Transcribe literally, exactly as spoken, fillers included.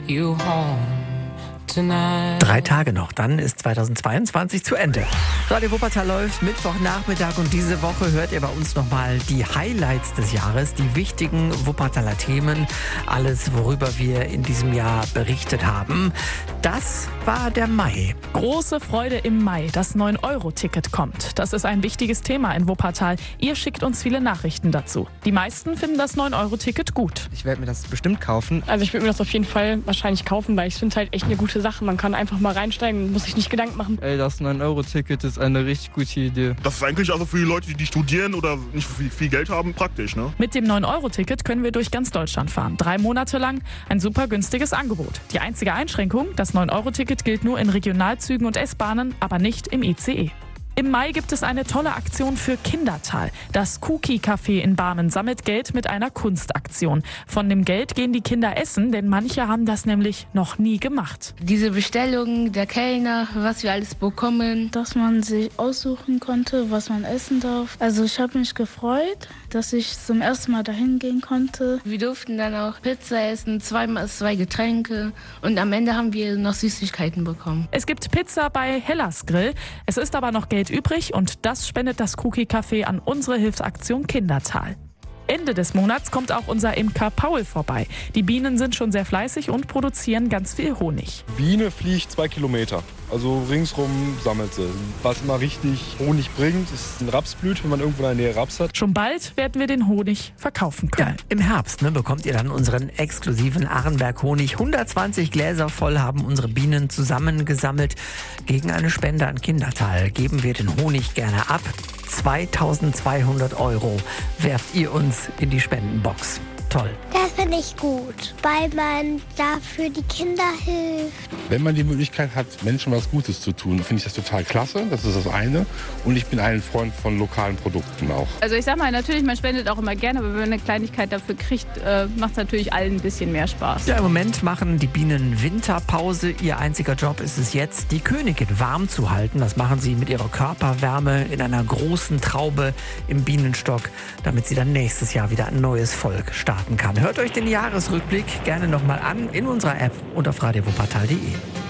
you home tonight. Drei Tage noch, dann ist zweitausendzweiundzwanzig zu Ende. Radio Wuppertal läuft Mittwochnachmittag und diese Woche hört ihr bei uns nochmal die Highlights des Jahres, die wichtigen Wuppertaler Themen, alles, worüber wir in diesem Jahr berichtet haben. Das war der Mai. Große Freude im Mai. Das neun Euro Ticket kommt. Das ist ein wichtiges Thema in Wuppertal. Ihr schickt uns viele Nachrichten dazu. Die meisten finden das neun Euro Ticket gut. Ich werde mir das bestimmt kaufen. Also ich würde mir das auf jeden Fall wahrscheinlich kaufen, weil ich finde es halt echt eine gute Sache. Man kann einfach mal reinsteigen, muss sich nicht Gedanken machen. Ey, das neun Euro Ticket ist eine richtig gute Idee. Das ist eigentlich also für die Leute, die studieren oder nicht viel, viel Geld haben, praktisch, ne? Mit dem neun Euro Ticket können wir durch ganz Deutschland fahren. Drei Monate lang ein super günstiges Angebot. Die einzige Einschränkung, das neun Euro Ticket gilt nur in Regionalzügen und S-Bahnen, aber nicht im I C E. Im Mai gibt es eine tolle Aktion für Kindertal. Das Cookie-Café in Barmen sammelt Geld mit einer Kunstaktion. Von dem Geld gehen die Kinder essen, denn manche haben das nämlich noch nie gemacht. Diese Bestellung der Kellner, was wir alles bekommen. Dass man sich aussuchen konnte, was man essen darf. Also ich habe mich gefreut, dass ich zum ersten Mal dahin gehen konnte. Wir durften dann auch Pizza essen, zweimal zwei Getränke und am Ende haben wir noch Süßigkeiten bekommen. Es gibt Pizza bei Hellas Grill. Es ist aber noch Geld übrig und das spendet das Cookie Café an unsere Hilfsaktion Kindertal. Ende des Monats kommt auch unser Imker Paul vorbei. Die Bienen sind schon sehr fleißig und produzieren ganz viel Honig. Biene fliegt zwei Kilometer. Also ringsrum sammelt sie. Was immer richtig Honig bringt, ist eine Rapsblüte, wenn man irgendwo in der Nähe Raps hat. Schon bald werden wir den Honig verkaufen können. Ja, im Herbst ne, bekommt ihr dann unseren exklusiven Arenberg-Honig. hundertzwanzig Gläser voll haben unsere Bienen zusammengesammelt. Gegen eine Spende an Kindertal geben wir den Honig gerne ab. zweitausendzweihundert Euro werft ihr uns in die Spendenbox. Toll. Das finde ich gut, weil man dafür die Kinder hilft. Wenn man die Möglichkeit hat, Menschen was Gutes zu tun, finde ich das total klasse. Das ist das eine. Und ich bin ein Freund von lokalen Produkten auch. Also ich sag mal, natürlich, man spendet auch immer gerne, aber wenn man eine Kleinigkeit dafür kriegt, äh, macht es natürlich allen ein bisschen mehr Spaß. Ja, im Moment machen die Bienen Winterpause. Ihr einziger Job ist es jetzt, die Königin warm zu halten. Das machen sie mit ihrer Körperwärme in einer großen Traube im Bienenstock, damit sie dann nächstes Jahr wieder ein neues Volk starten kann. Hört euch den Jahresrückblick gerne nochmal an in unserer App und auf radio wuppertal punkt de.